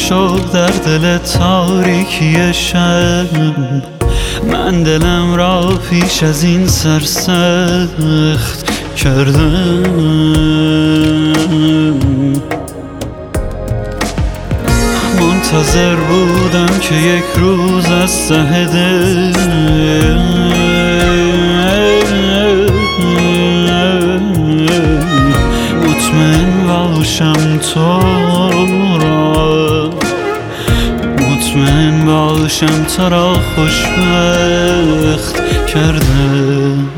شو در دل تاریکی شب. من دلم را پیش از این سرسخت کردم. منتظر بودم که یک روز از ته دل مطمئن باشم تو را، مطمئن باشم تو را خوشبخت کردم.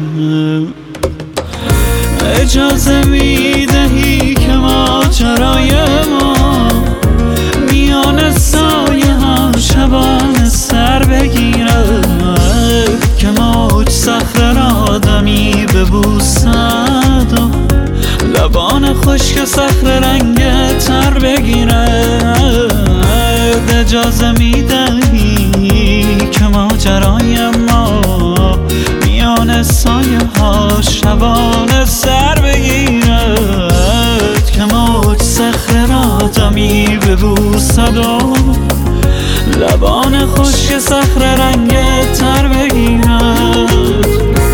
اجازه میدهی که ماجرای ما میان سایه ها شبانه سر بگیرد، که موج صخره را دمی ببوسد و لبان خشک صخره رنگ تر بگیرد. اجازه میدهی که ماجرای ما میان سایه ها شبانه سر بگیرد، که موج صخره را دمی ببوسد و لبان خشک صخره رنگ تر بگیرد.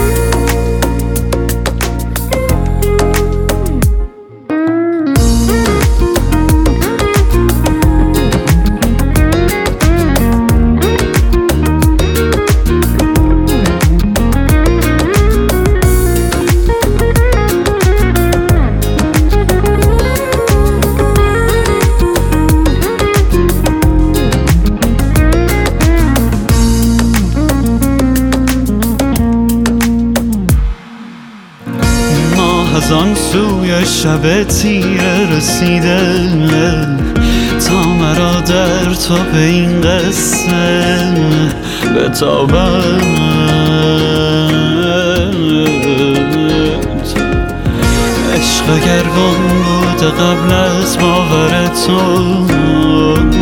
از آن سوی شب تیره رسیده تا مرا در تو به این قصه بتابد. عشق اگر گم بوده قبل از باور تو،